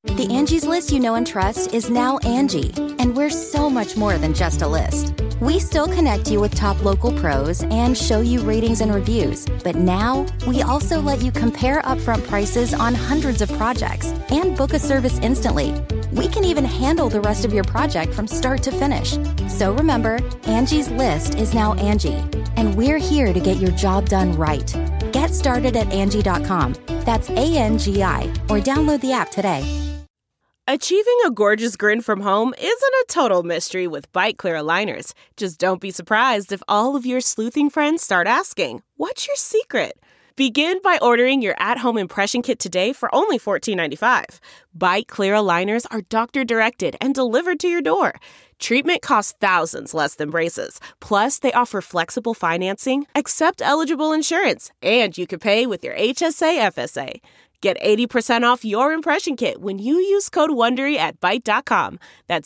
The Angie's List you know and trust is now Angie, and we're so much more than just a list. We still connect you with top local pros and show you ratings and reviews, but now we also let you compare upfront prices on hundreds of projects and book a service instantly. We can even handle the rest of your project from start to finish. So remember, Angie's List is now Angie, and we're here to get your job done right. Get started at Angie.com. That's ANGI, or download the app today. Achieving a gorgeous grin from home isn't a total mystery with Byte Clear aligners. Just don't be surprised if all of your sleuthing friends start asking, "What's your secret?" Begin by ordering your at-home impression kit today for only $14.95. Byte Clear aligners are doctor-directed and delivered to your door. Treatment costs thousands less than braces. Plus, they offer flexible financing, accept eligible insurance, and you can pay with your HSA FSA. Get 80% off your impression kit when you use code WONDERY at Byte.com. That's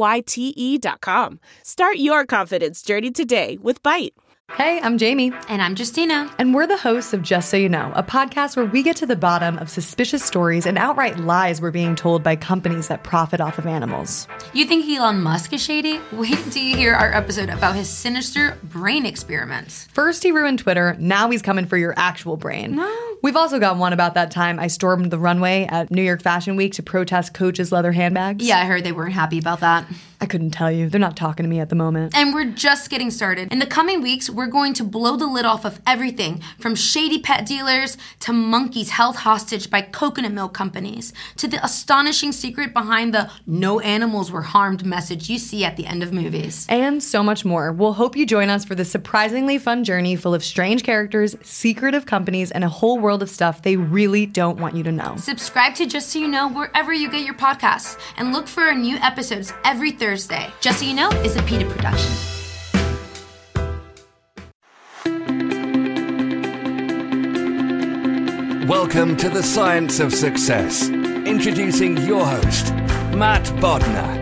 BYTE.com. Start your confidence journey today with Byte. Hey, I'm Jamie. And I'm Justina. And we're the hosts of Just So You Know, a podcast where we get to the bottom of suspicious stories and outright lies we're being told by companies that profit off of animals. You think Elon Musk is shady? Wait till you hear our episode about his sinister brain experiments. First he ruined Twitter, now he's coming for your actual brain. No. We've also got one about that time I stormed the runway at New York Fashion Week to protest Coach's leather handbags. Yeah, I heard they weren't happy about that. I couldn't tell you. They're not talking to me at the moment. And we're just getting started. In the coming weeks, we're going to blow the lid off of everything from shady pet dealers to monkeys held hostage by coconut milk companies to the astonishing secret behind the "no animals were harmed" message you see at the end of movies. And so much more. We'll hope you join us for this surprisingly fun journey full of strange characters, secretive companies, and a whole world of stuff they really don't want you to know. Subscribe to Just So You Know wherever you get your podcasts and look for our new episodes every Thursday. Just So You Know is a PETA production. Welcome to the Science of Success. Introducing your host, Matt Bodnar.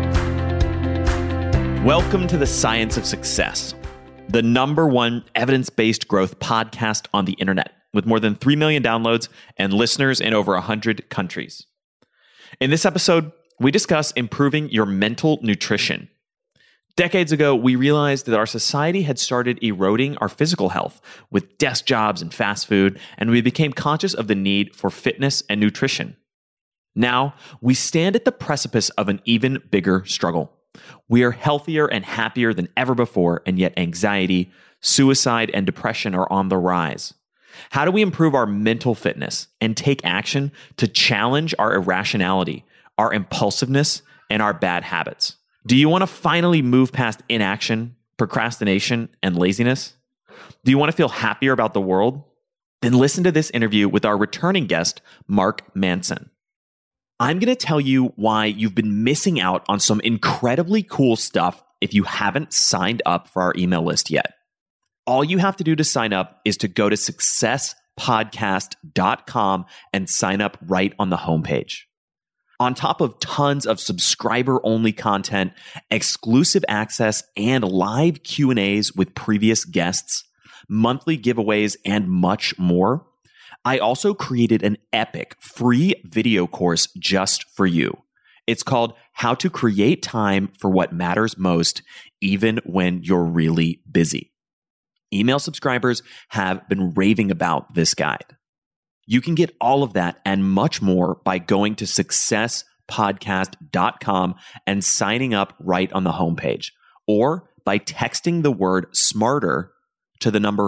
Welcome to the Science of Success, the #1 evidence-based growth podcast on the internet, with more than 3 million downloads and listeners in over 100 countries. In this episode, we discuss improving your mental nutrition. Decades ago, we realized that our society had started eroding our physical health with desk jobs and fast food, and we became conscious of the need for fitness and nutrition. Now, we stand at the precipice of an even bigger struggle. We are healthier and happier than ever before, and yet anxiety, suicide, and depression are on the rise. How do we improve our mental fitness and take action to challenge our irrationality, our impulsiveness, and our bad habits? Do you want to finally move past inaction, procrastination, and laziness? Do you want to feel happier about the world? Then listen to this interview with our returning guest, Mark Manson. I'm going to tell you why you've been missing out on some incredibly cool stuff if you haven't signed up for our email list yet. All you have to do to sign up is to go to successpodcast.com and sign up right on the homepage. On top of tons of subscriber-only content, exclusive access, and live Q&As with previous guests, monthly giveaways, and much more, I also created an epic free video course just for you. It's called How to Create Time for What Matters Most, even when you're really busy. Email subscribers have been raving about this guide. You can get all of that and much more by going to successpodcast.com and signing up right on the homepage, or by texting the word SMARTER to the number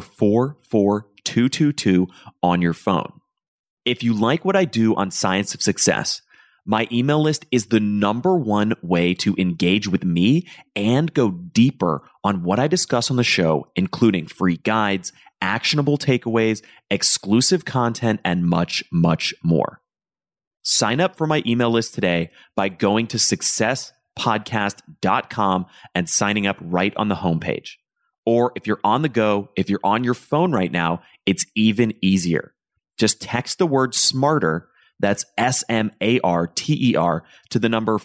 44222 on your phone. If you like what I do on Science of Success, my email list is the #1 way to engage with me and go deeper on what I discuss on the show, including free guides, actionable takeaways, exclusive content, and much, much more. Sign up for my email list today by going to successpodcast.com and signing up right on the homepage. Or if you're on the go, if you're on your phone right now, it's even easier. Just text the word SMARTER, that's SMARTER, to the number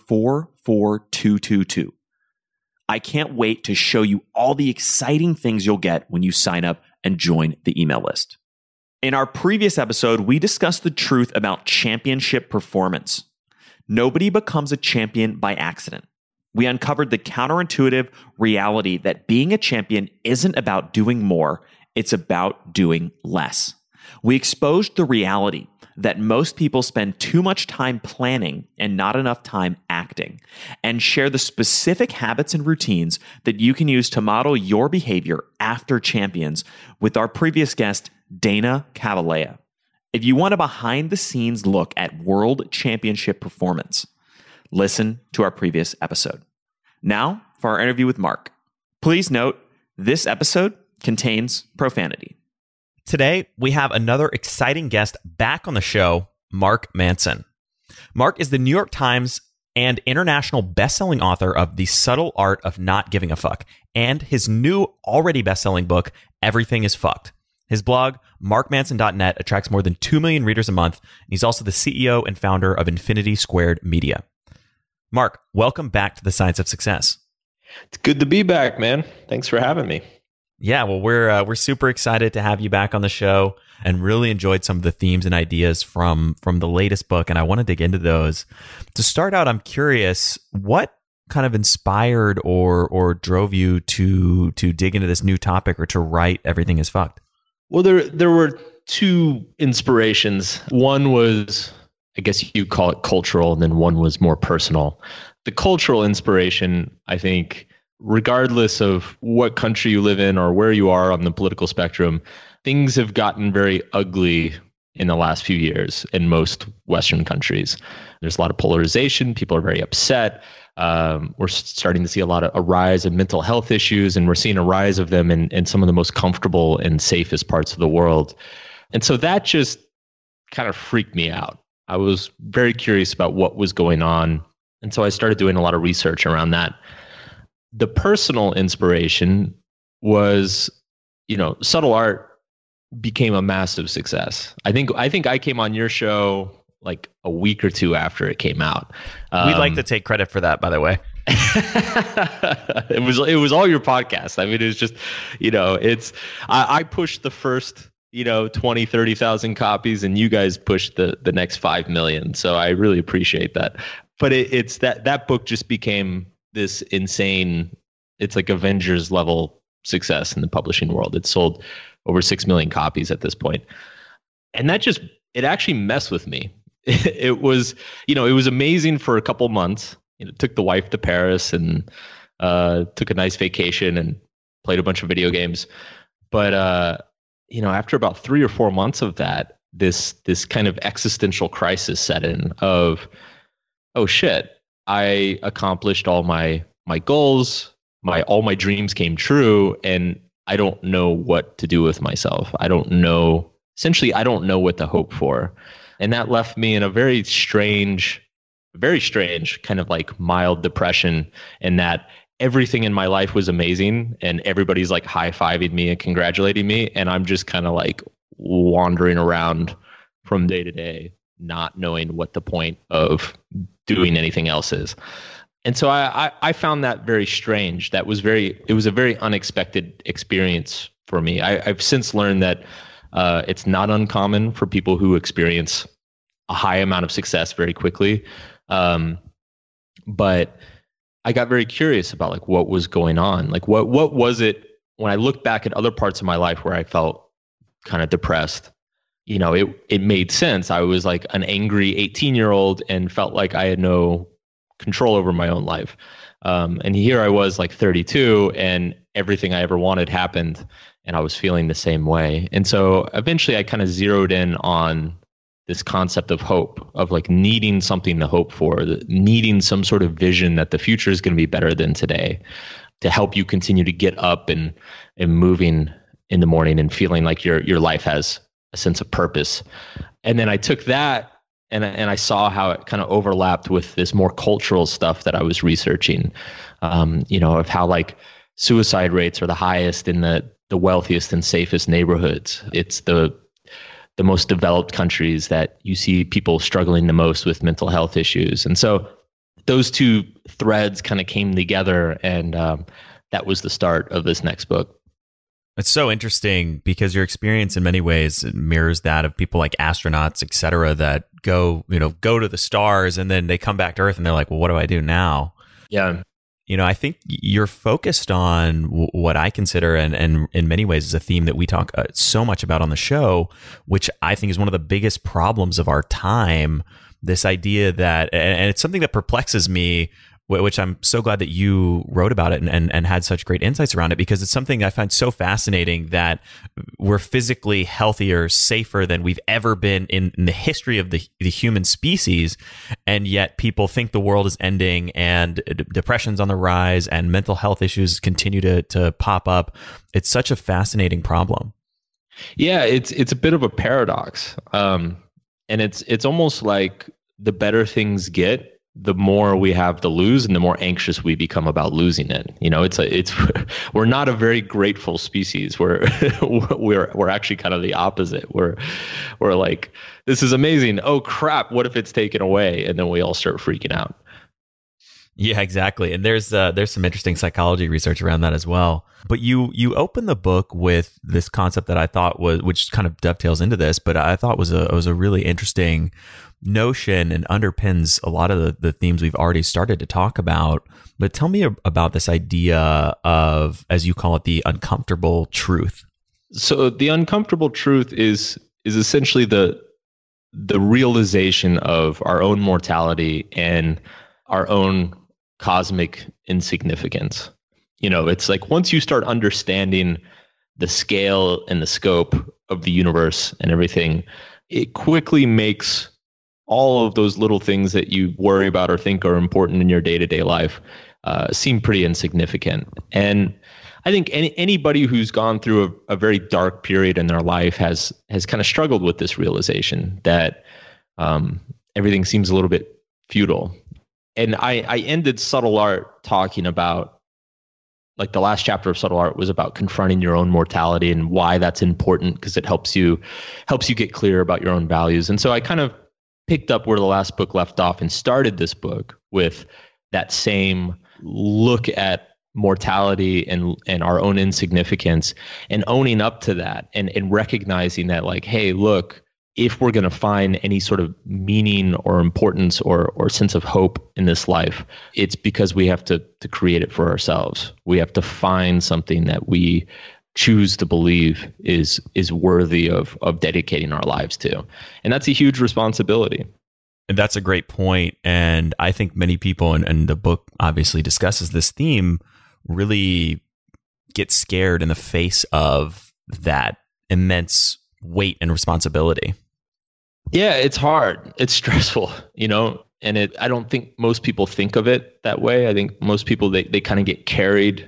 44222. I can't wait to show you all the exciting things you'll get when you sign up and join the email list. In our previous episode, we discussed the truth about championship performance. Nobody becomes a champion by accident. We uncovered the counterintuitive reality that being a champion isn't about doing more, it's about doing less. We exposed the reality that most people spend too much time planning and not enough time acting, and share the specific habits and routines that you can use to model your behavior after champions with our previous guest, Dana Cavalea. If you want a behind-the-scenes look at World Championship performance, listen to our previous episode. Now, for our interview with Mark. Please note, this episode contains profanity. Today, we have another exciting guest back on the show, Mark Manson. Mark is the New York Times and international best-selling author of The Subtle Art of Not Giving a Fuck and his new, already best-selling book, Everything is Fucked. His blog, markmanson.net, attracts more than 2 million readers a month, and he's also the CEO and founder of Infinity Squared Media. Mark, welcome back to the Science of Success. It's good to be back, man. Thanks for having me. Yeah, well, we're super excited to have you back on the show and really enjoyed some of the themes and ideas from the latest book, and I want to dig into those. To start out, I'm curious, what kind of inspired or drove you to dig into this new topic or to write Everything is Fucked? Well, there were two inspirations. One was, I guess you call it cultural, and then one was more personal. The cultural inspiration, I think, regardless of what country you live in or where you are on the political spectrum, things have gotten very ugly in the last few years in most Western countries. There's a lot of polarization. People are very upset. We're starting to see a rise of mental health issues, and we're seeing a rise of them in some of the most comfortable and safest parts of the world. And so that just kind of freaked me out. I was very curious about what was going on. And so I started doing a lot of research around that. The personal inspiration was, Subtle Art became a massive success. I think I came on your show like a week or two after it came out. We'd like to take credit for that, by the way. It was all your podcast. I mean, it was just, I pushed the first, 20, 30,000 copies, and you guys pushed the next 5 million. So I really appreciate that. But it's that book just became this insane, it's like Avengers level success in the publishing world. It's sold over 6 million copies at this point. And it actually messed with me. It was amazing for a couple months. Took the wife to Paris and took a nice vacation and played a bunch of video games. But, after about 3 or 4 months of that, this kind of existential crisis set in of, oh shit, I accomplished all my goals, all my dreams came true, and I don't know what to do with myself. I don't know what to hope for. And that left me in a very strange kind of like mild depression, in that everything in my life was amazing and everybody's like high-fiving me and congratulating me, and I'm just kind of like wandering around from day to day, not knowing what the point of doing anything else is. And so I found that very strange. It was a very unexpected experience for me. I've since learned that it's not uncommon for people who experience a high amount of success very quickly. But I got very curious about like what was going on. Like what was it when I looked back at other parts of my life where I felt kind of depressed? It made sense. I was like an angry 18-year-old and felt like I had no control over my own life. And here I was like 32 and everything I ever wanted happened, and I was feeling the same way. And so eventually I kind of zeroed in on this concept of hope, of like needing something to hope for, needing some sort of vision that the future is going to be better than today, to help you continue to get up and moving in the morning and feeling like your life has a sense of purpose. And then I took that and I saw how it kind of overlapped with this more cultural stuff that I was researching, of how like suicide rates are the highest in the wealthiest and safest neighborhoods. It's the most developed countries that you see people struggling the most with mental health issues. And so those two threads kind of came together, and that was the start of this next book. It's so interesting because your experience in many ways mirrors that of people like astronauts, et cetera, that go to the stars and then they come back to Earth and they're like, well, what do I do now? Yeah. I think you're focused on what I consider, and in many ways is a theme that we talk so much about on the show, which I think is one of the biggest problems of our time. This idea that, and it's something that perplexes me, which I'm so glad that you wrote about it and had such great insights around it, because it's something I find so fascinating that we're physically healthier, safer than we've ever been in the history of the human species. And yet people think the world is ending and depression's on the rise and mental health issues continue to pop up. It's such a fascinating problem. Yeah, it's a bit of a paradox. And it's almost like the better things get, the more we have to lose and the more anxious we become about losing it. We're not a very grateful species. We're actually kind of the opposite. We're like, this is amazing. Oh crap, what if it's taken away? And then we all start freaking out. Yeah, exactly. And there's some interesting psychology research around that as well. But you open the book with this concept that I thought which kind of dovetails into this, but I thought was a really interesting notion and underpins a lot of the themes we've already started to talk about. But tell me about this idea of, as you call it, the uncomfortable truth. So the uncomfortable truth is essentially the realization of our own mortality and our own cosmic insignificance. It's like once you start understanding the scale and the scope of the universe and everything, it quickly makes all of those little things that you worry about or think are important in your day-to-day life seem pretty insignificant. And I think anybody who's gone through a very dark period in their life has kind of struggled with this realization that everything seems a little bit futile. And I ended Subtle Art talking about, like, the last chapter of Subtle Art was about confronting your own mortality and why that's important, because it helps you get clear about your own values. And so I kind of picked up where the last book left off and started this book with that same look at mortality and our own insignificance, and owning up to that and recognizing that, like, hey, look, if we're going to find any sort of meaning or importance or sense of hope in this life, it's because we have to create it for ourselves. We have to find something that we choose to believe is worthy of dedicating our lives to. And that's a huge responsibility. And that's a great point. And I think many people, and the book obviously discusses this theme, really get scared in the face of that immense weight and responsibility. Yeah, it's hard. It's stressful, and I don't think most people think of it that way. I think most people, they kind of get carried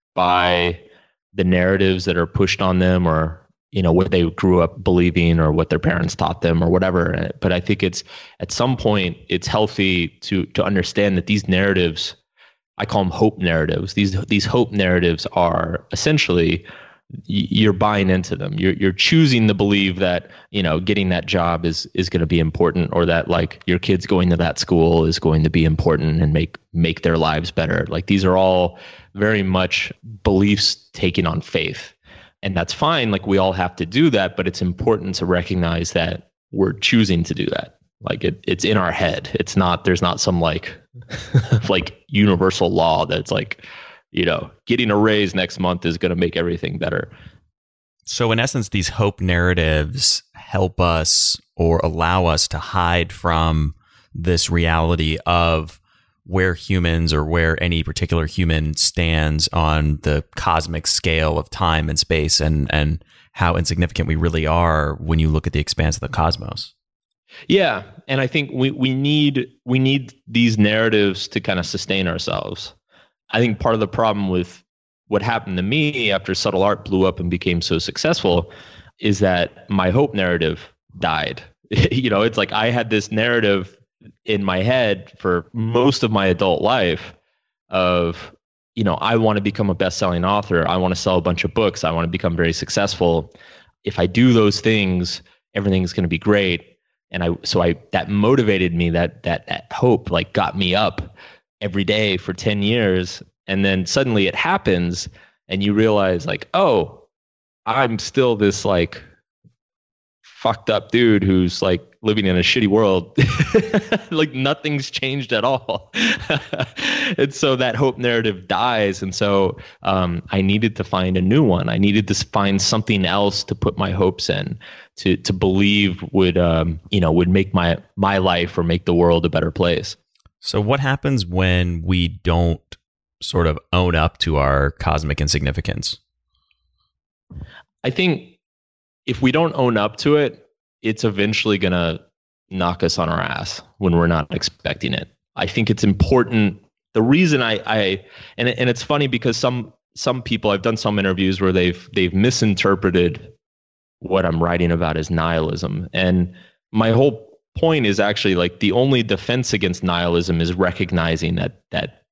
by the narratives that are pushed on them, or what they grew up believing or what their parents taught them or whatever. But I think it's, at some point, it's healthy to understand that these narratives, I call them hope narratives. These hope narratives are essentially, you're buying into them. You're choosing to believe that, getting that job is going to be important, or that, like, your kids going to that school is going to be important and make their lives better. Like, these are all very much beliefs taken on faith. And that's fine. Like, we all have to do that, but it's important to recognize that we're choosing to do that. Like, it's in our head. It's not, there's not some like universal law that's like, getting a raise next month is going to make everything better. So in essence, these hope narratives help us or allow us to hide from this reality of where humans, or where any particular human stands on the cosmic scale of time and space, and how insignificant we really are when you look at the expanse of the cosmos. Yeah. And I think we need these narratives to kind of sustain ourselves. I think part of the problem with what happened to me after Subtle Art blew up and became so successful is that my hope narrative died. It's like I had this narrative in my head for most of my adult life of, I want to become a best-selling author. I want to sell a bunch of books. I want to become very successful. If I do those things, everything's going to be great. And that motivated me, that hope, like, got me up every day for 10 years. And then suddenly it happens and you realize, like, oh, I'm still this like fucked up dude who's like living in a shitty world. Like nothing's changed at all. And so that hope narrative dies. And so I needed to find a new one. I needed to find something else to put my hopes in, to believe would make my life or make the world a better place. So what happens when we don't sort of own up to our cosmic insignificance? I think if we don't own up to it, it's eventually going to knock us on our ass when we're not expecting it. I think it's important. The reason and it's funny because some people, I've done some interviews where they've misinterpreted what I'm writing about as nihilism. And my whole point is actually like the only defense against nihilism is recognizing that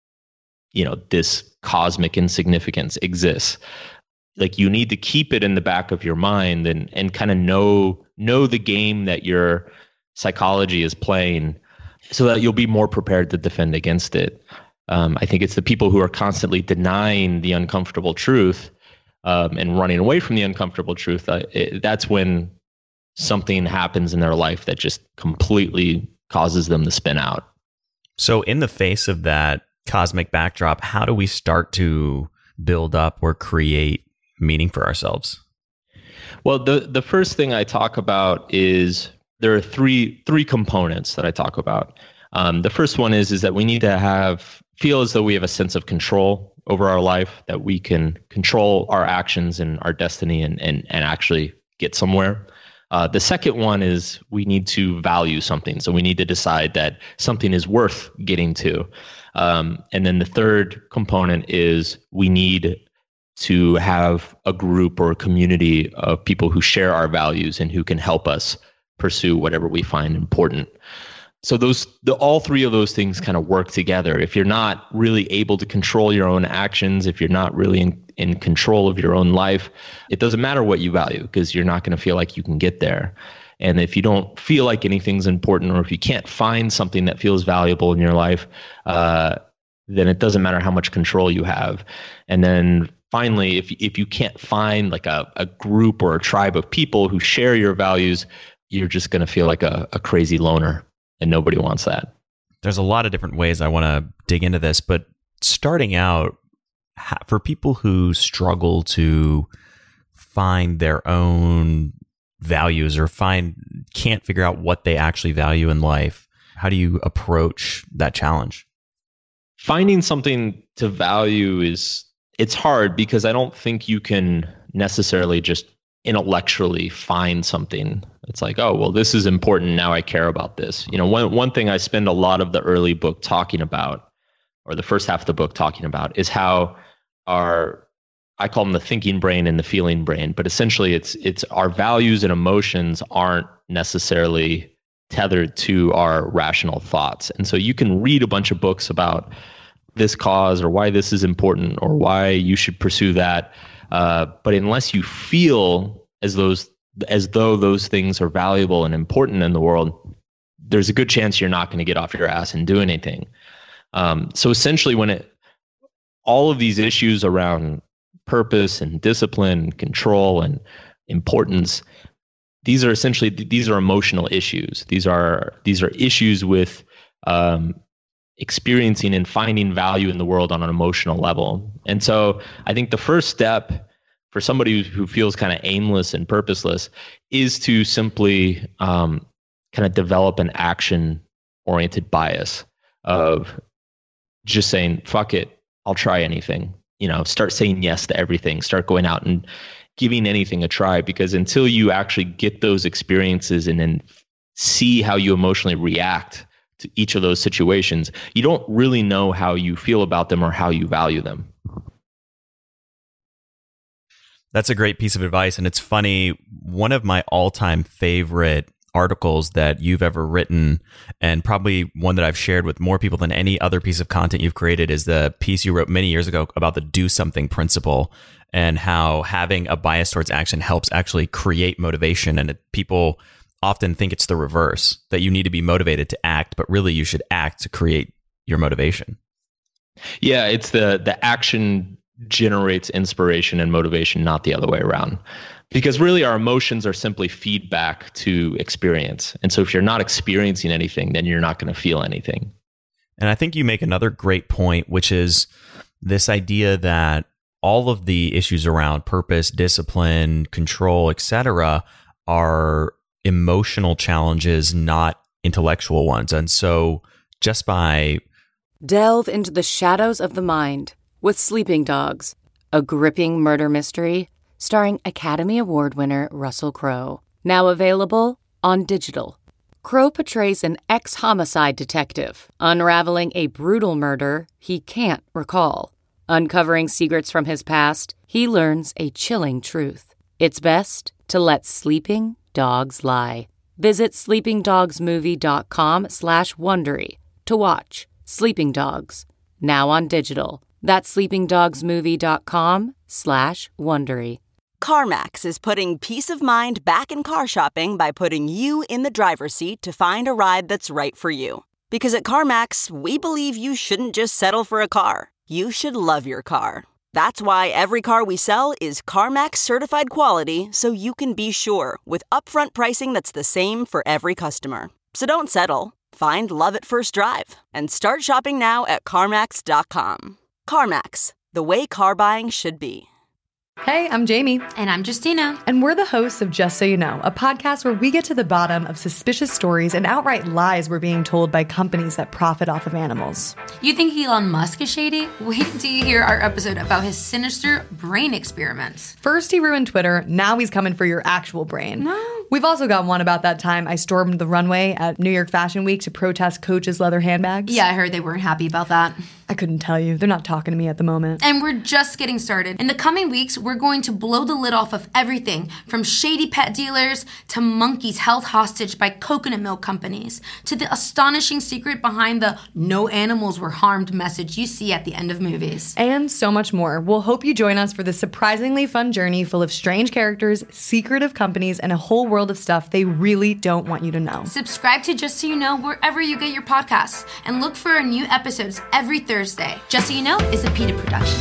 this cosmic insignificance exists. Like you need to keep it in the back of your mind and kind of know the game that your psychology is playing so that you'll be more prepared to defend against it. I think it's the people who are constantly denying the uncomfortable truth and running away from the uncomfortable truth. That's when something happens in their life that just completely causes them to spin out. So in the face of that cosmic backdrop, how do we start to build up or create meaning for ourselves? Well, the first thing I talk about is there are three components that I talk about. The first one is that we need to feel as though we have a sense of control over our life, that we can control our actions and our destiny and actually get somewhere. The second one is we need to value something. So we need to decide that something is worth getting to. And then the third component is we need to have a group or a community of people who share our values and who can help us pursue whatever we find important. So all three of those things kind of work together. If you're not really able to control your own actions, if you're not really in control of your own life, it doesn't matter what you value because you're not going to feel like you can get there. And if you don't feel like anything's important, or if you can't find something that feels valuable in your life, then it doesn't matter how much control you have. And then finally, if you can't find like a group or a tribe of people who share your values, you're just going to feel like a crazy loner, and nobody wants that. There's a lot of different ways I want to dig into this, but starting out, for people who struggle to find their own values or can't figure out what they actually value in life, how do you approach that challenge? Finding something to value it's hard because I don't think you can necessarily just intellectually find something. It's like, oh, well, this is important. Now I care about this. One thing I spend a lot of the early book talking about, or the first half of the book talking about, is how I call them the thinking brain and the feeling brain, but essentially it's our values and emotions aren't necessarily tethered to our rational thoughts. And so you can read a bunch of books about this cause or why this is important or why you should pursue that. But unless you feel as though those things are valuable and important in the world, there's a good chance you're not going to get off your ass and do anything. So essentially all of these issues around purpose and discipline and control and importance, these are emotional issues. These are issues with experiencing and finding value in the world on an emotional level. And so I think the first step for somebody who feels kind of aimless and purposeless is to simply kind of develop an action-oriented bias of just saying, fuck it, I'll try anything. Start saying yes to everything. Start going out and giving anything a try, because until you actually get those experiences and then see how you emotionally react to each of those situations, you don't really know how you feel about them or how you value them. That's a great piece of advice. And it's funny, one of my all-time favorite articles that you've ever written, and probably one that I've shared with more people than any other piece of content you've created, is the piece you wrote many years ago about the do something principle and how having a bias towards action helps actually create motivation. And people often think it's the reverse, that you need to be motivated to act, but really you should act to create your motivation. Yeah, it's the action generates inspiration and motivation, not the other way around. Because really our emotions are simply feedback to experience. And so if you're not experiencing anything, then you're not going to feel anything. And I think you make another great point, which is this idea that all of the issues around purpose, discipline, control, etc., are emotional challenges, not intellectual ones. And so just by delve into the shadows of the mind with Sleeping Dogs, a gripping murder mystery starring Academy Award winner Russell Crowe. Now available on digital. Crowe portrays an ex-homicide detective unraveling a brutal murder he can't recall. Uncovering secrets from his past, he learns a chilling truth. It's best to let sleeping dogs lie. Visit sleepingdogsmovie.com/Wondery to watch Sleeping Dogs, now on digital. That's sleepingdogsmovie.com/Wondery. CarMax is putting peace of mind back in car shopping by putting you in the driver's seat to find a ride that's right for you. Because at CarMax, we believe you shouldn't just settle for a car. You should love your car. That's why every car we sell is CarMax certified quality, so you can be sure with upfront pricing that's the same for every customer. So don't settle. Find love at first drive and start shopping now at CarMax.com. CarMax, the way car buying should be. Hey, I'm Jamie. And I'm Justina. And we're the hosts of Just So You Know, a podcast where we get to the bottom of suspicious stories and outright lies we're being told by companies that profit off of animals. You think Elon Musk is shady? Wait until you hear our episode about his sinister brain experiments. First he ruined Twitter, now he's coming for your actual brain. No. We've also got one about that time I stormed the runway at New York Fashion Week to protest Coach's leather handbags. Yeah, I heard they weren't happy about that. I couldn't tell you. They're not talking to me at the moment. And we're just getting started. In the coming weeks, we're going to blow the lid off of everything from shady pet dealers to monkeys held hostage by coconut milk companies to the astonishing secret behind the "no animals were harmed" message you see at the end of movies. And so much more. We'll hope you join us for this surprisingly fun journey full of strange characters, secretive companies, and a whole world of stuff they really don't want you to know. Subscribe to Just So You Know wherever you get your podcasts and look for our new episodes every Thursday. Just So You Know is a PETA production.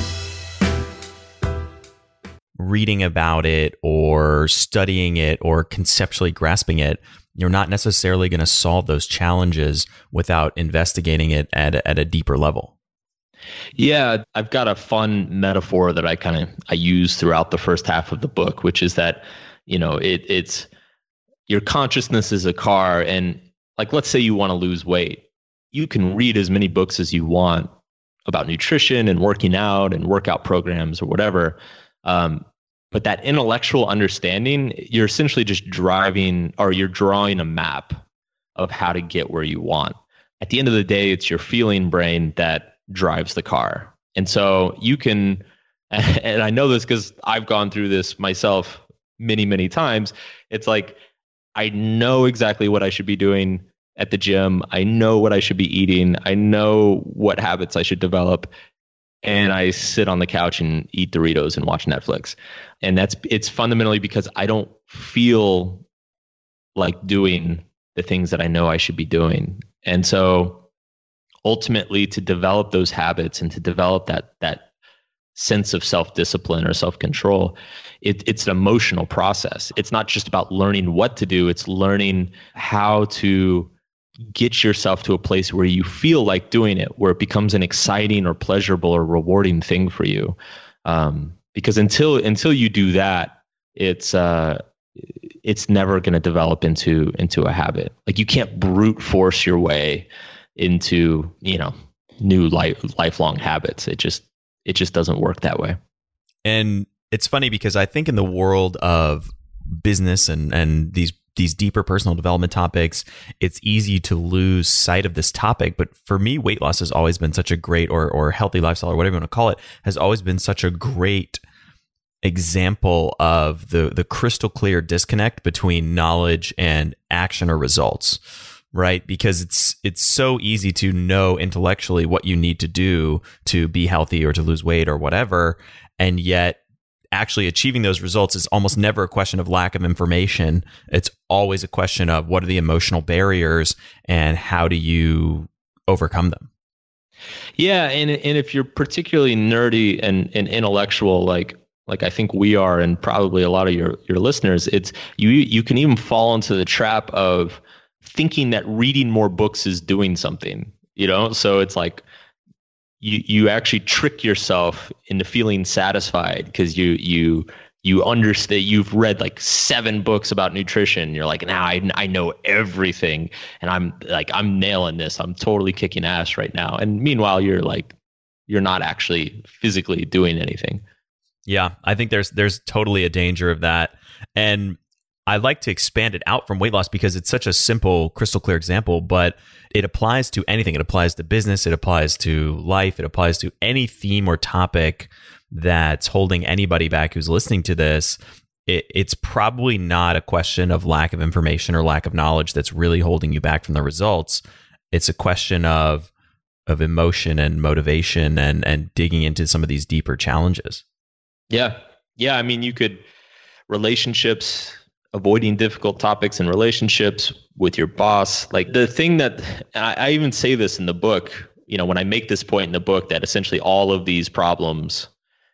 reading about it or studying it or conceptually grasping it, you're not necessarily going to solve those challenges without investigating it at a deeper level. Yeah, I've got a fun metaphor that I use throughout the first half of the book, which is that, it's your consciousness is a car, and like, let's say you want to lose weight. You can read as many books as you want about nutrition and working out and workout programs or whatever. But that intellectual understanding, you're essentially just driving, or you're drawing a map of how to get where you want. At the end of the day, it's your feeling brain that drives the car. And so you can, and I know this because I've gone through this myself many, many times. It's like, I know exactly what I should be doing at the gym. I know what I should be eating. I know what habits I should develop. And I sit on the couch and eat Doritos and watch Netflix. And it's fundamentally because I don't feel like doing the things that I know I should be doing. And so ultimately, to develop those habits and to develop that sense of self-discipline or self-control, it's an emotional process. It's not just about learning what to do. It's learning how to get yourself to a place where you feel like doing it, where it becomes an exciting or pleasurable or rewarding thing for you. Because until you do that, it's never going to develop into a habit. Like, you can't brute force your way into, new lifelong habits. It just doesn't work that way. And it's funny because I think in the world of business and these deeper personal development topics, it's easy to lose sight of this topic. But for me, weight loss has always been such a great, or healthy lifestyle, or whatever you want to call it, has always been such a great example of the crystal clear disconnect between knowledge and action or results, right? Because it's so easy to know intellectually what you need to do to be healthy or to lose weight or whatever. And yet actually achieving those results is almost never a question of lack of information. It's always a question of what are the emotional barriers and how do you overcome them? Yeah, and if you're particularly nerdy and intellectual, like I think we are, and probably a lot of your listeners, it's you can even fall into the trap of thinking that reading more books is doing something, So it's like you actually trick yourself into feeling satisfied because you understand, you've read like 7 books about nutrition. You're like, now I know everything, and I'm nailing this. I'm totally kicking ass right now. And meanwhile, you're not actually physically doing anything. Yeah, I think there's totally a danger of that. And I like to expand it out from weight loss because it's such a simple, crystal clear example, but it applies to anything. It applies to business. It applies to life. It applies to any theme or topic that's holding anybody back who's listening to this. It's probably not a question of lack of information or lack of knowledge that's really holding you back from the results. It's a question of emotion and motivation and digging into some of these deeper challenges. Yeah. I mean, you could relationships, avoiding difficult topics in relationships with your boss. Like the thing that I even say this in the book, when I make this point in the book that essentially all of these problems,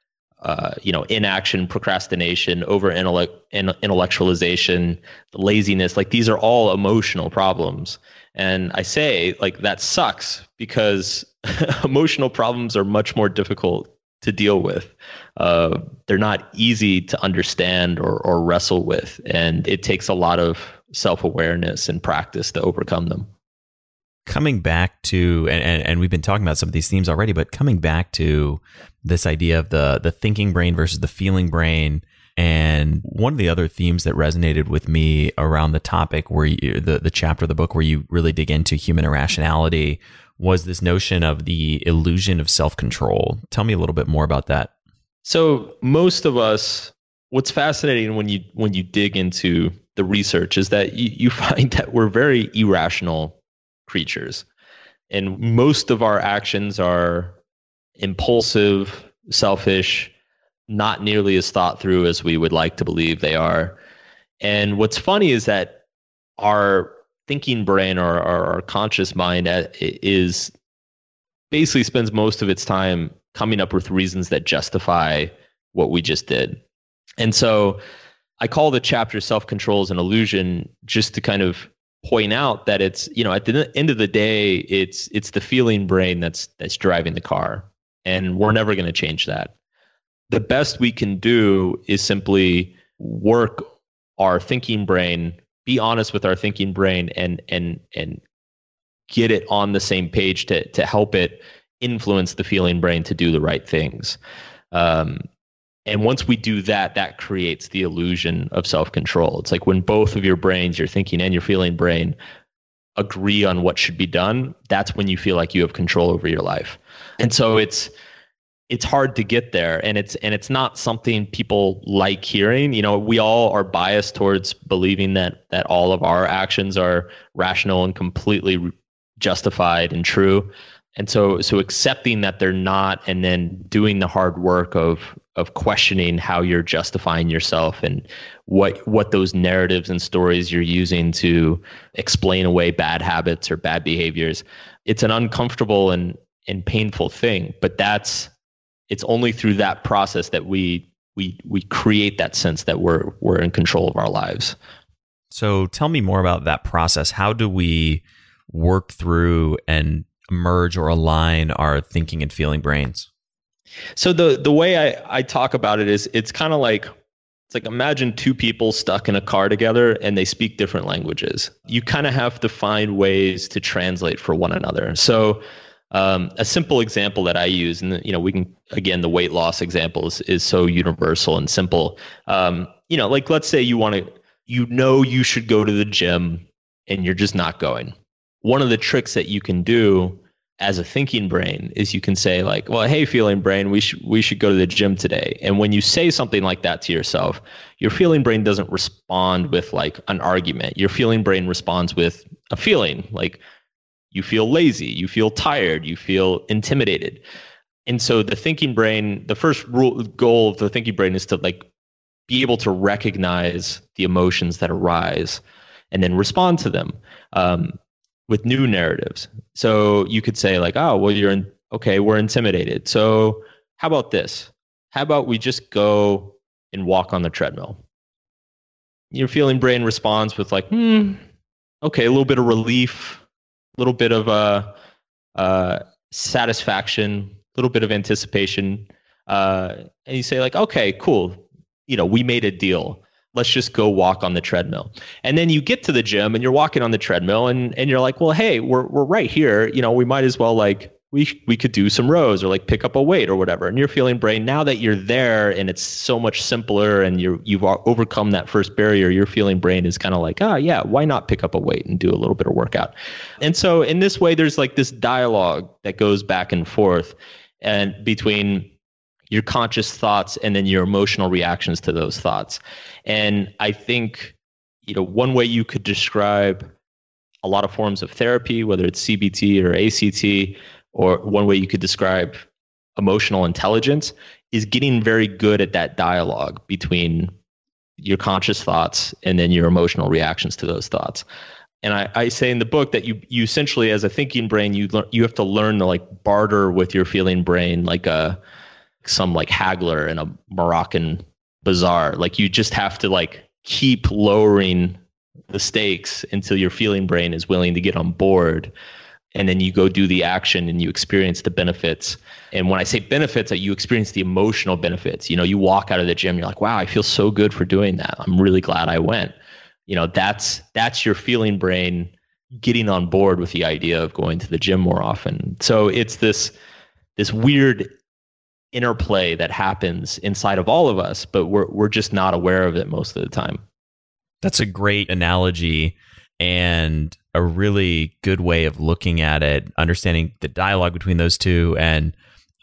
inaction, procrastination, over intellectualization, laziness, like these are all emotional problems. And I say like that sucks because emotional problems are much more difficult to deal with. They're not easy to understand or wrestle with. And it takes a lot of self-awareness and practice to overcome them. Coming back to, and we've been talking about some of these themes already, but coming back to this idea of the thinking brain versus the feeling brain. And one of the other themes that resonated with me around the topic where the chapter of the book where you really dig into human irrationality was this notion of the illusion of self-control. Tell me a little bit more about that. So most of us, what's fascinating when you dig into the research is that you find that we're very irrational creatures. And most of our actions are impulsive, selfish, not nearly as thought through as we would like to believe they are. And what's funny is that our thinking brain or our conscious mind is basically spends most of its time coming up with reasons that justify what we just did. And so I call the chapter Self-Control as an Illusion just to kind of point out that it's, at the end of the day, it's the feeling brain that's driving the car, and we're never going to change that. The best we can do is simply work our thinking brain, be honest with our thinking brain, and get it on the same page to help it influence the feeling brain to do the right things. And once we do that, that creates the illusion of self-control. It's like when both of your brains, your thinking and your feeling brain, agree on what should be done, that's when you feel like you have control over your life. And so it's hard to get there, and it's not something people like hearing. We all are biased towards believing that all of our actions are rational and completely justified and true. And so accepting that they're not, and then doing the hard work of questioning how you're justifying yourself and what those narratives and stories you're using to explain away bad habits or bad behaviors. It's an uncomfortable and painful thing, but it's only through that process that we create that sense that we're in control of our lives. So tell me more about that process. How do we work through and merge or align our thinking and feeling brains? So the way I talk about it is it's kind of like, it's like imagine two people stuck in a car together and they speak different languages. You kind of have to find ways to translate for one another. So a simple example that I use, and we can, again, the weight loss example is so universal and simple. Like let's say you should go to the gym and you're just not going. One of the tricks that you can do as a thinking brain is you can say like, well, hey, feeling brain, we should go to the gym today. And when you say something like that to yourself, your feeling brain doesn't respond with like an argument. Your feeling brain responds with a feeling, like you feel lazy, you feel tired, you feel intimidated. And so the thinking brain, the first goal of the thinking brain is to like be able to recognize the emotions that arise and then respond to them. with new narratives. So you could say like, oh, well, we're intimidated. So how about this? How about we just go and walk on the treadmill? Your feeling brain responds with like, okay, a little bit of relief, a little bit of satisfaction, a little bit of anticipation. And you say like, okay, cool. We made a deal. Let's just go walk on the treadmill. And then you get to the gym and you're walking on the treadmill and you're like, well, hey, we're right here. We might as well like, we could do some rows or like pick up a weight or whatever. And your feeling brain, now that you're there and it's so much simpler and you've overcome that first barrier, your feeling brain is kind of like, yeah, why not pick up a weight and do a little bit of workout? And so in this way, there's like this dialogue that goes back and forth and between your conscious thoughts and then your emotional reactions to those thoughts. And I think, one way you could describe a lot of forms of therapy, whether it's CBT or ACT, or one way you could describe emotional intelligence, is getting very good at that dialogue between your conscious thoughts and then your emotional reactions to those thoughts. And I say in the book that you essentially, as a thinking brain, you have to learn to like barter with your feeling brain like some like haggler in a Moroccan bazaar. Like you just have to like keep lowering the stakes until your feeling brain is willing to get on board. And then you go do the action and you experience the benefits. And when I say benefits, you experience the emotional benefits. You walk out of the gym, you're like, wow, I feel so good for doing that. I'm really glad I went. That's your feeling brain getting on board with the idea of going to the gym more often. So it's this weird interplay that happens inside of all of us, but we're just not aware of it most of the time. That's a great analogy and a really good way of looking at it, understanding the dialogue between those two. And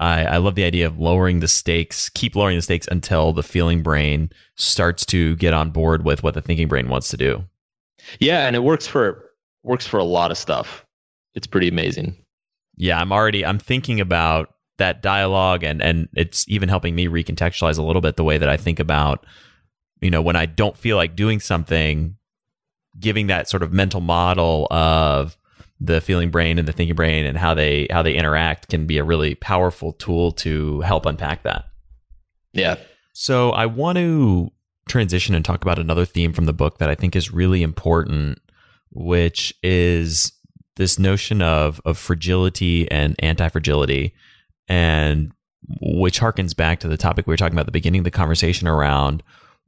I love the idea of lowering the stakes, keep lowering the stakes until the feeling brain starts to get on board with what the thinking brain wants to do. Yeah, and it works for a lot of stuff. It's pretty amazing. Yeah, I'm thinking about that dialogue and it's even helping me recontextualize a little bit the way that I think about, when I don't feel like doing something, giving that sort of mental model of the feeling brain and the thinking brain and how they interact can be a really powerful tool to help unpack that. Yeah. So I want to transition and talk about another theme from the book that I think is really important, which is this notion of fragility and anti-fragility, and which harkens back to the topic we were talking about at the beginning of the conversation around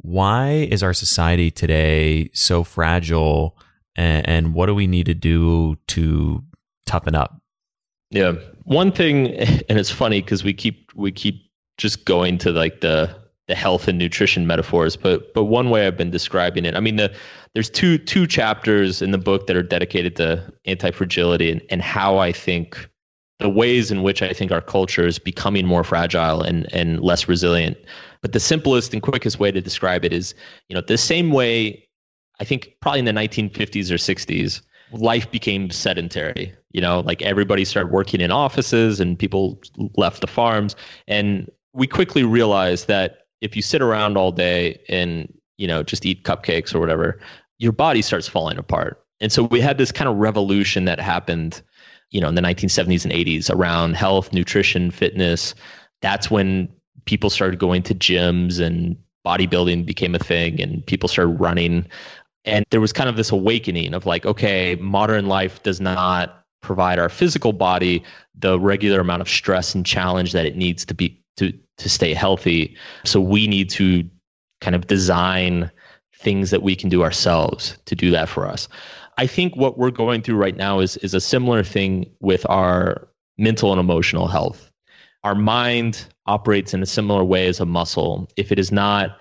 why is our society today so fragile, and what do we need to do to toughen up? Yeah. One thing, and it's funny because we keep just going to like the health and nutrition metaphors, but one way I've been describing it, I mean, there's two chapters in the book that are dedicated to anti-fragility and how I think the ways in which I think our culture is becoming more fragile and less resilient. But the simplest and quickest way to describe it is, the same way, I think probably in the 1950s or 60s, life became sedentary. Like everybody started working in offices and people left the farms. And we quickly realized that if you sit around all day and, just eat cupcakes or whatever, your body starts falling apart. And so we had this kind of revolution that happened, in the 1970s and 80s around health, nutrition, fitness. That's when people started going to gyms and bodybuilding became a thing and people started running. And there was kind of this awakening of like, okay, modern life does not provide our physical body the regular amount of stress and challenge that it needs to stay healthy. So we need to kind of design things that we can do ourselves to do that for us. I think what we're going through right now is a similar thing with our mental and emotional health. Our mind operates in a similar way as a muscle. If it is not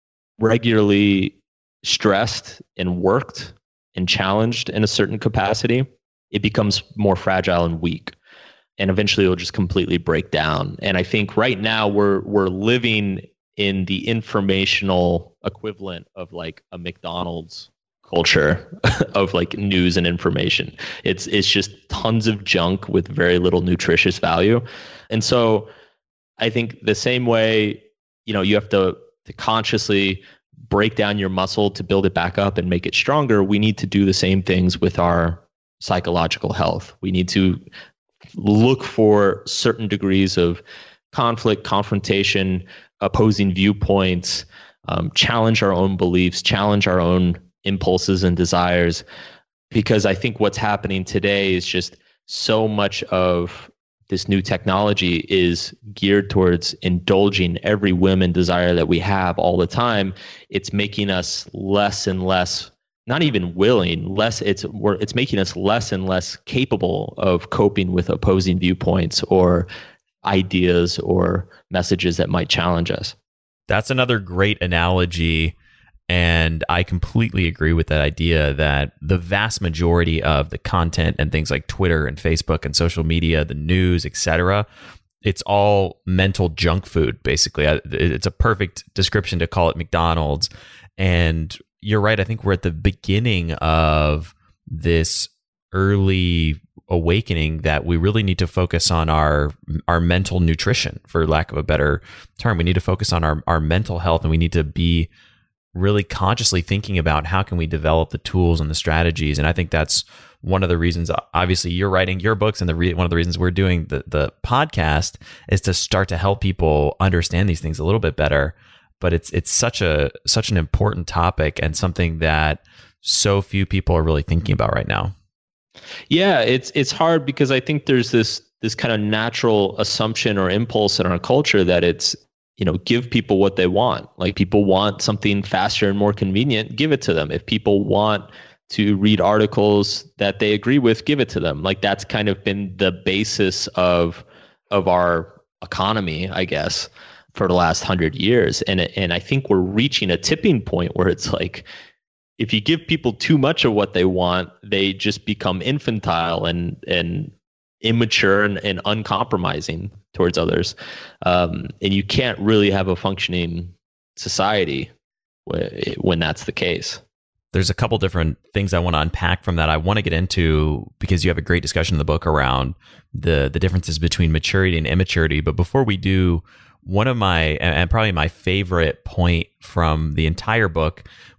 regularly stressed and worked and challenged in a certain capacity, it becomes more fragile and weak. And eventually it'll just completely break down. And I think right now we're living in the informational equivalent of like a McDonald's culture of like news and information. It's just tons of junk with very little nutritious value. And so I think the same way, you have to consciously break down your muscle to build it back up and make it stronger. We need to do the same things with our psychological health. We need to look for certain degrees of conflict, confrontation, opposing viewpoints, challenge our own beliefs, challenge our own impulses and desires. Because I think what's happening today is just so much of this new technology is geared towards indulging every whim and desire that we have all the time. It's making us less and less, not even willing, it's making us less and less capable of coping with opposing viewpoints or ideas or messages that might challenge us. That's another great analogy. And I completely agree with that idea that the vast majority of the content and things like Twitter and Facebook and social media, the news, etc., it's all mental junk food, basically. It's a perfect description to call it McDonald's. And you're right. I think we're at the beginning of this early awakening that we really need to focus on our mental nutrition, for lack of a better term. We need to focus on our mental health, and we need to be really consciously thinking about how can we develop the tools and the strategies. And I think that's one of the reasons, obviously, you're writing your books, and one of the reasons we're doing the podcast is to start to help people understand these things a little bit better. But it's such an important topic, and something that so few people are really thinking about right now. Yeah, it's hard because I think there's this kind of natural assumption or impulse in our culture that it's, give people what they want. Like, people want something faster and more convenient, give it to them. If people want to read articles that they agree with, give it to them. Like, that's kind of been the basis of our economy, I guess, for the last 100 years. And I think we're reaching a tipping point where it's like, if you give people too much of what they want, they just become infantile and immature and uncompromising towards others. And you can't really have a functioning society when that's the case. There's a couple different things I want to unpack from that. I want to get into, because you have a great discussion in the book around the differences between maturity and immaturity. But before we do, one of my, and probably my favorite point from the entire book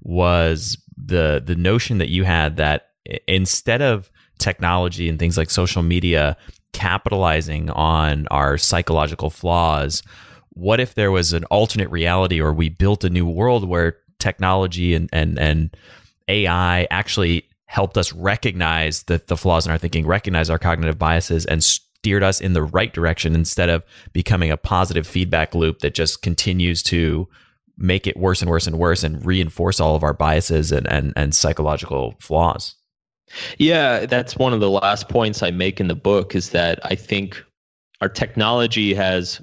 was the notion that you had that instead of technology and things like social media capitalizing on our psychological flaws, what if there was an alternate reality, or we built a new world where technology and AI actually helped us recognize the flaws in our thinking, recognize our cognitive biases, and steered us in the right direction instead of becoming a positive feedback loop that just continues to make it worse and worse and worse and reinforce all of our biases and psychological flaws. Yeah, that's one of the last points I make in the book, is that I think our technology has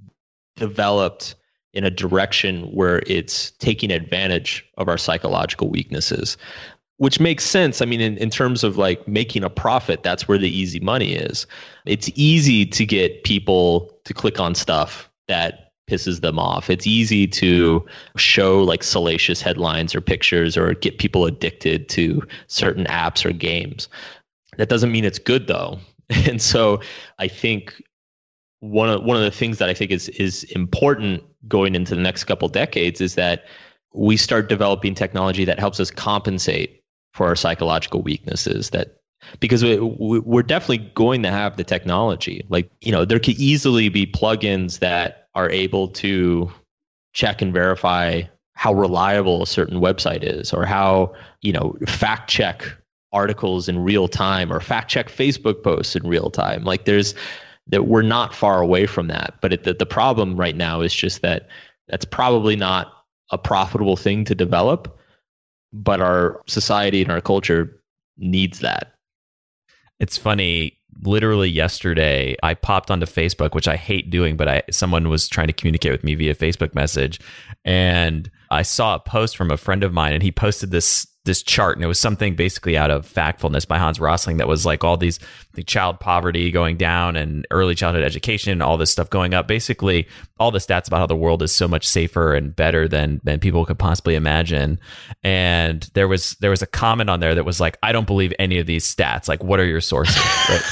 developed in a direction where it's taking advantage of our psychological weaknesses, which makes sense. I mean, in terms of like making a profit, that's where the easy money is. It's easy to get people to click on stuff that pisses them off. It's easy to show like salacious headlines or pictures, or get people addicted to certain apps or games. That doesn't mean it's good, though. And so I think one of the things that I think is important going into the next couple decades is that we start developing technology that helps us compensate for our psychological weaknesses. Because we're definitely going to have the technology. Like, there could easily be plugins that are able to check and verify how reliable a certain website is, or how, fact check articles in real time, or fact check Facebook posts in real time. Like, that we're not far away from that. But the problem right now is just that that's probably not a profitable thing to develop, but our society and our culture needs that. It's funny, literally yesterday, I popped onto Facebook, which I hate doing, but someone was trying to communicate with me via Facebook message. And I saw a post from a friend of mine, and he posted this chart, and it was something basically out of Factfulness by Hans Rosling that was like all the child poverty going down and early childhood education, all this stuff going up. Basically, all the stats about how the world is so much safer and better than people could possibly imagine. And there was a comment on there that was like, I don't believe any of these stats. Like, what are your sources? Right?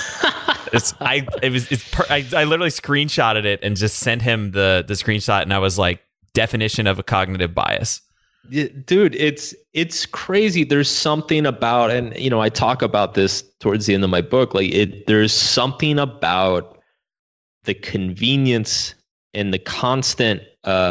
I literally screenshotted it and just sent him the screenshot, and I was like, definition of a cognitive bias. Dude, it's crazy. There's something about, and I talk about this towards the end of my book, there's something about the convenience and the constant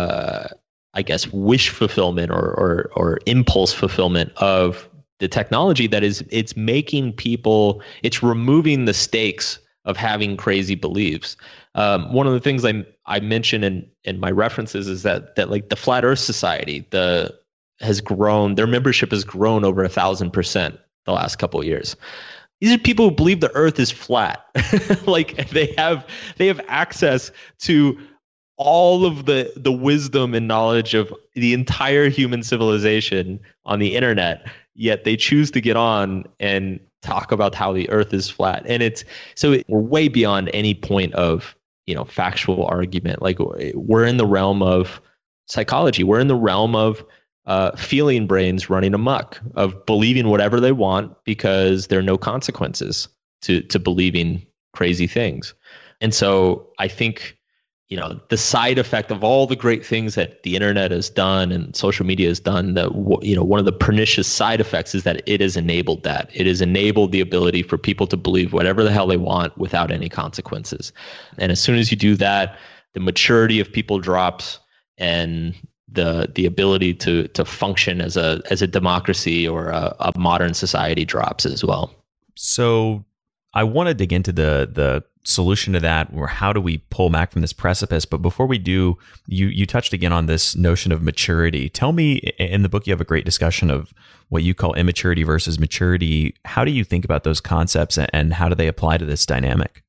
I guess wish fulfillment or impulse fulfillment of the technology that it's making people, it's removing the stakes of having crazy beliefs. One of the things I mention in my references is that like the Flat Earth Society has grown, their membership has grown over 1,000% the last couple of years. These are people who believe the Earth is flat. Like they have access to all of the wisdom and knowledge of the entire human civilization on the internet, yet they choose to get on and talk about how the Earth is flat. And we're way beyond any point of factual argument. Like we're in the realm of psychology. We're in the realm of feeling brains running amok, of believing whatever they want because there are no consequences to believing crazy things. And so I think, the side effect of all the great things that the internet has done and social media has done, that, one of the pernicious side effects is that it has enabled that. It has enabled the ability for people to believe whatever the hell they want without any consequences. And as soon as you do that, the maturity of people drops, and the ability to function as a democracy or a modern society drops as well. So I want to dig into the solution to that, or how do we pull back from this precipice? But before we do, you touched again on this notion of maturity. Tell me, in the book you have a great discussion of what you call immaturity versus maturity. How do you think about those concepts, and how do they apply to this dynamic?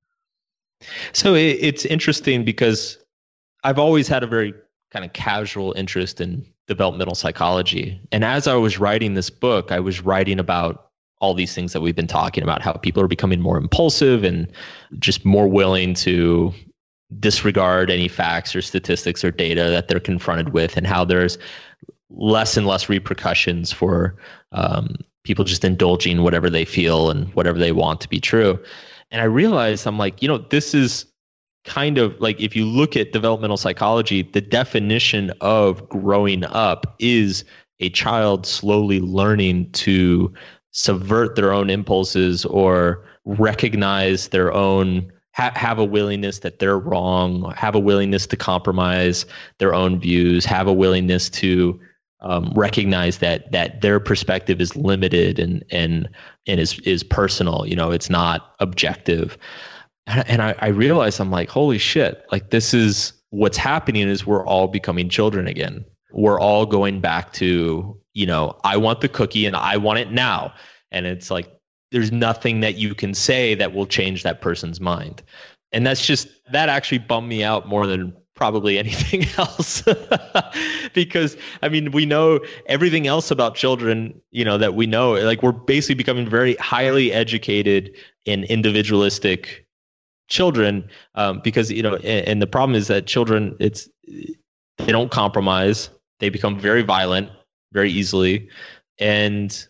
So it's interesting because I've always had a very kind of casual interest in developmental psychology. And as I was writing this book, I was writing about all these things that we've been talking about, how people are becoming more impulsive and just more willing to disregard any facts or statistics or data that they're confronted with, and how there's less and less repercussions for people just indulging whatever they feel and whatever they want to be true. And I realized, I'm like, this is kind of like, if you look at developmental psychology, the definition of growing up is a child slowly learning to subvert their own impulses or recognize their own, have a willingness that they're wrong, have a willingness to compromise their own views, have a willingness to recognize that their perspective is limited and is personal. It's not objective. And I realized, I'm like, holy shit, like this is what's happening, is we're all becoming children again. We're all going back to, I want the cookie and I want it now. And it's like, there's nothing that you can say that will change that person's mind. And that actually bummed me out more than probably anything else. Because we know everything else about children, that we know, like we're basically becoming very highly educated and individualistic children, because, and the problem is that children, they don't compromise. They become very violent very easily, and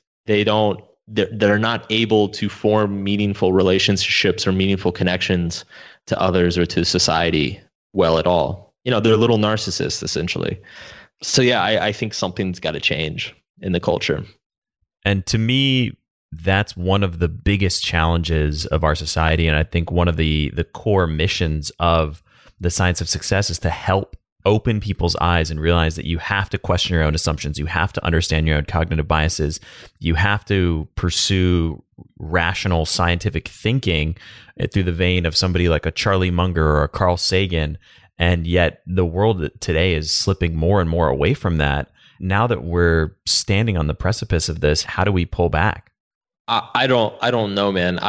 they're not able to form meaningful relationships or meaningful connections to others or to society well at all. They're little narcissists essentially. So yeah, I think something's got to change in the culture. And to me, that's one of the biggest challenges of our society. And I think one of the core missions of the Science of Success is to help open people's eyes and realize that you have to question your own assumptions. You have to understand your own cognitive biases. You have to pursue rational scientific thinking through the vein of somebody like a Charlie Munger or a Carl Sagan. And yet the world today is slipping more and more away from that. Now that we're standing on the precipice of this, how do we pull back? I don't know, man.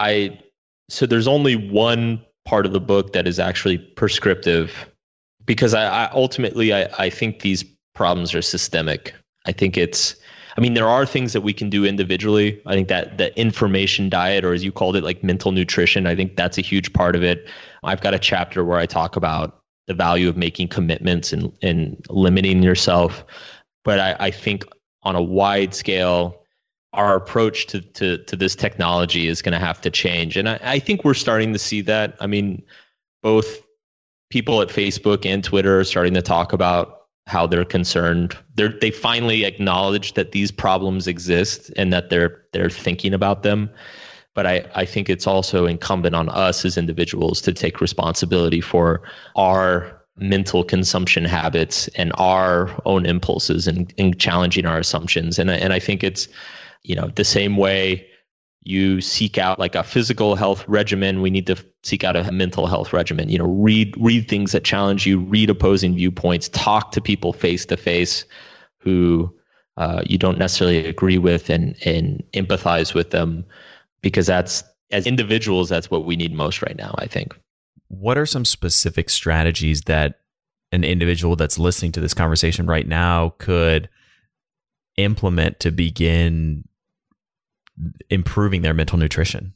So there's only one part of the book that is actually prescriptive, because I ultimately think these problems are systemic. I think there are things that we can do individually. I think that the information diet, or as you called it, like mental nutrition, I think that's a huge part of it. I've got a chapter where I talk about the value of making commitments and limiting yourself. But I think on a wide scale, our approach to this technology is going to have to change. And I think we're starting to see that. Both people at Facebook and Twitter are starting to talk about how they're concerned. They finally acknowledge that these problems exist and that they're thinking about them. But I think it's also incumbent on us as individuals to take responsibility for our mental consumption habits and our own impulses and challenging our assumptions. And I think it's, the same way you seek out like a physical health regimen, we need to seek out a mental health regimen. Read things that challenge you, read opposing viewpoints, talk to people face to face who you don't necessarily agree with, and empathize with them, because as individuals, that's what we need most right now, I think. What are some specific strategies that an individual that's listening to this conversation right now could implement to begin improving their mental nutrition?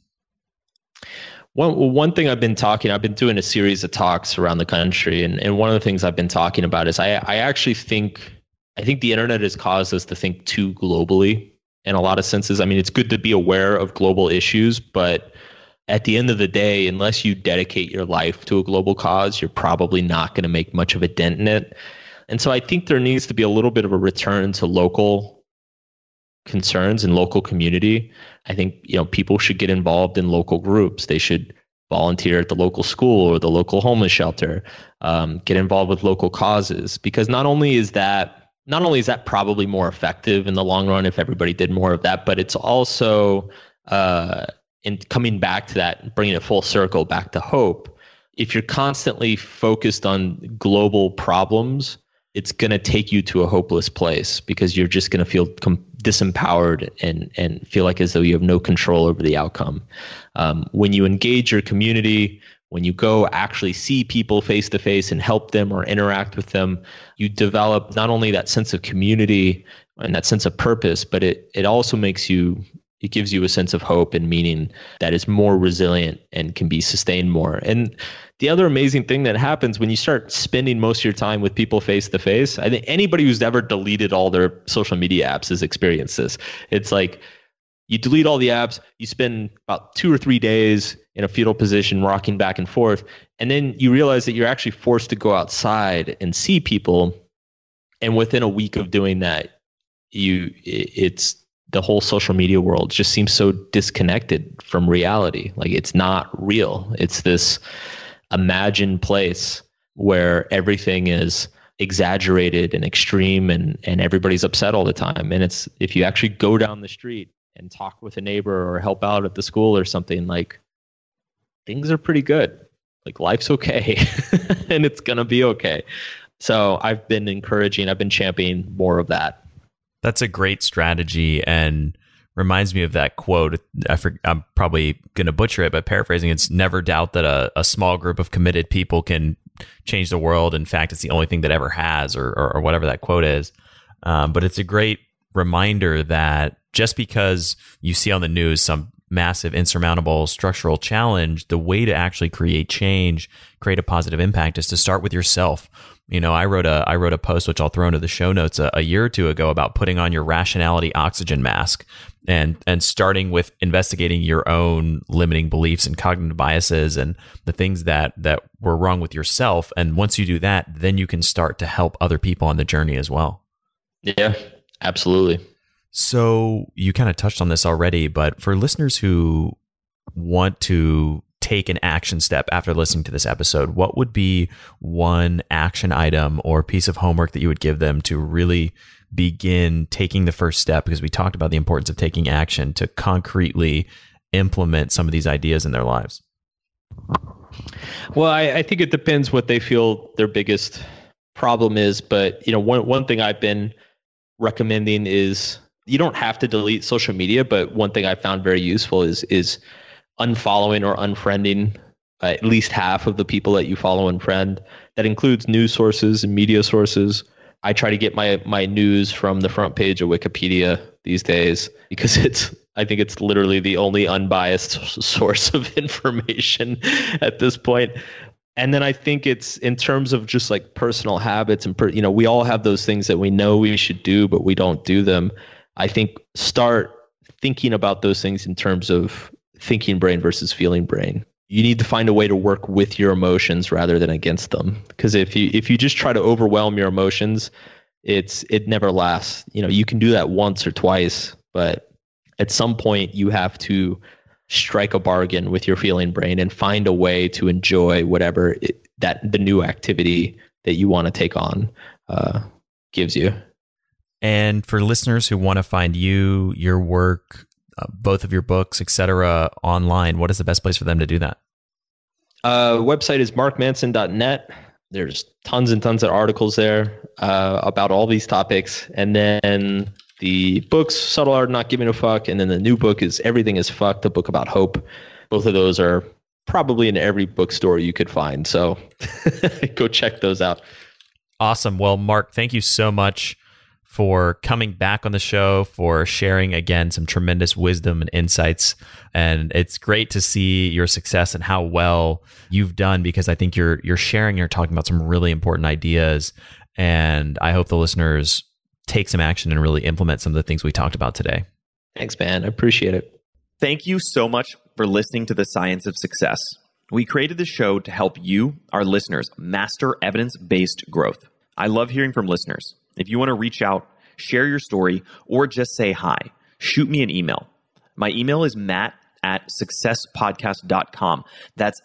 One thing I've been doing a series of talks around the country, and one of the things I've been talking about is I actually think the internet has caused us to think too globally in a lot of senses. I mean, it's good to be aware of global issues, but at the end of the day, unless you dedicate your life to a global cause, you're probably not going to make much of a dent in it. And so I think there needs to be a little bit of a return to local concerns and local community. I think, people should get involved in local groups. They should volunteer at the local school or the local homeless shelter, get involved with local causes, because not only is that probably more effective in the long run if everybody did more of that, but it's also, in coming back to that, bringing it full circle back to hope. If you're constantly focused on global problems, it's going to take you to a hopeless place, because you're just going to feel disempowered and feel like as though you have no control over the outcome. When you engage your community, when you go actually see people face to face and help them or interact with them, you develop not only that sense of community and that sense of purpose, but it also it gives you a sense of hope and meaning that is more resilient and can be sustained more. And the other amazing thing that happens when you start spending most of your time with people face to face, I think anybody who's ever deleted all their social media apps has experienced this. It's like you delete all the apps, you spend about 2 or 3 days in a fetal position, rocking back and forth, and then you realize that you're actually forced to go outside and see people. And within a week of doing that, it's the whole social media world just seems so disconnected from reality. Like, it's not real. It's this imagined place where everything is exaggerated and extreme, and everybody's upset all the time. And it's, if you actually go down the street and talk with a neighbor or help out at the school or something, like, things are pretty good. Like, life's okay and it's going to be okay. So I've been championing more of that. That's a great strategy, and reminds me of that quote. I'm probably going to butcher it, but paraphrasing, it's never doubt that a small group of committed people can change the world. In fact, it's the only thing that ever has, or whatever that quote is. But it's a great reminder that just because you see on the news some massive, insurmountable structural challenge, the way to actually create change, create a positive impact, is to start with yourself. I wrote a post, which I'll throw into the show notes, a year or two ago, about putting on your rationality oxygen mask and starting with investigating your own limiting beliefs and cognitive biases and the things that were wrong with yourself. And once you do that, then you can start to help other people on the journey as well. Yeah, absolutely. So you kind of touched on this already, but for listeners who want to take an action step after listening to this episode, what would be one action item or piece of homework that you would give them to really begin taking the first step? Because we talked about the importance of taking action to concretely implement some of these ideas in their lives. Well, I think it depends what they feel their biggest problem is. But, one thing I've been recommending is, you don't have to delete social media, but one thing I found very useful is unfollowing or unfriending at least half of the people that you follow and friend. That includes news sources and media sources. I try to get my news from the front page of Wikipedia these days, because I think it's literally the only unbiased source of information at this point. And then I think it's in terms of just like personal habits, and we all have those things that we know we should do, but we don't do them. I think start thinking about those things in terms of thinking brain versus feeling brain. you need to find a way to work with your emotions rather than against them. Because if you just try to overwhelm your emotions, it never lasts. You can do that once or twice, but at some point you have to strike a bargain with your feeling brain and find a way to enjoy whatever the new activity that you want to take on gives you. And for listeners who want to find you, your work, both of your books, etc., online, what is the best place for them to do that? Website is markmanson.net. There's tons and tons of articles there about all these topics. And then the books, Subtle Art of Not Giving a Fuck, and then the new book is Everything is Fucked, a book about hope. Both of those are probably in every bookstore you could find. So go check those out. Awesome. Well, Mark, thank you so much for coming back on the show, for sharing again some tremendous wisdom and insights. And it's great to see your success and how well you've done, because I think you're sharing, you're talking about some really important ideas. And I hope the listeners take some action and really implement some of the things we talked about today. Thanks, man. I appreciate it. Thank you so much for listening to The Science of Success. We created the show to help you, our listeners, master evidence-based growth. I love hearing from listeners. If you want to reach out, share your story, or just say hi, shoot me an email. My email is matt@successpodcast.com. That's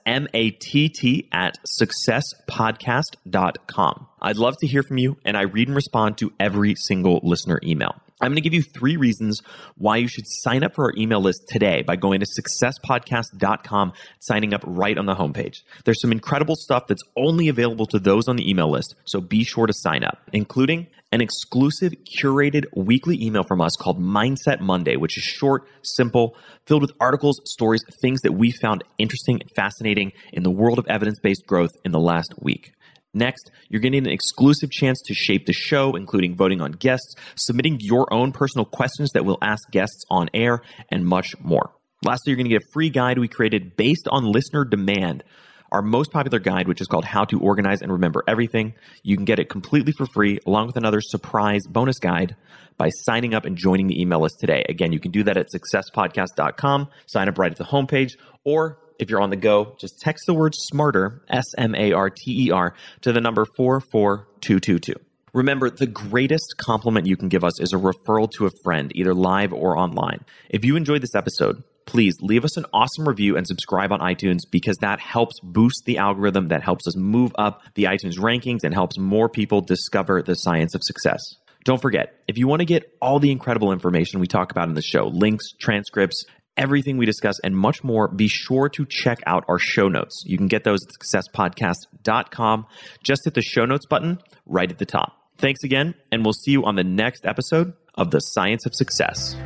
matt@successpodcast.com. I'd love to hear from you, and I read and respond to every single listener email. I'm going to give you 3 reasons why you should sign up for our email list today by going to successpodcast.com, signing up right on the homepage. There's some incredible stuff that's only available to those on the email list, so be sure to sign up, including an exclusive curated weekly email from us called Mindset Monday, which is short, simple, filled with articles, stories, things that we found interesting and fascinating in the world of evidence-based growth in the last week. Next, you're getting an exclusive chance to shape the show, including voting on guests, submitting your own personal questions that we'll ask guests on air, and much more. Lastly, you're going to get a free guide we created based on listener demand, our most popular guide, which is called How to Organize and Remember Everything. You can get it completely for free, along with another surprise bonus guide, by signing up and joining the email list today. Again, you can do that at successpodcast.com, sign up right at the homepage, or if you're on the go, just text the word SMARTER, SMARTER, to the number 44222. Remember, the greatest compliment you can give us is a referral to a friend, either live or online. If you enjoyed this episode, please leave us an awesome review and subscribe on iTunes, because that helps boost the algorithm, that helps us move up the iTunes rankings and helps more people discover the science of success. Don't forget, if you want to get all the incredible information we talk about in the show, links, transcripts, everything we discuss, and much more, be sure to check out our show notes. You can get those at successpodcast.com. Just hit the show notes button right at the top. Thanks again, and we'll see you on the next episode of The Science of Success.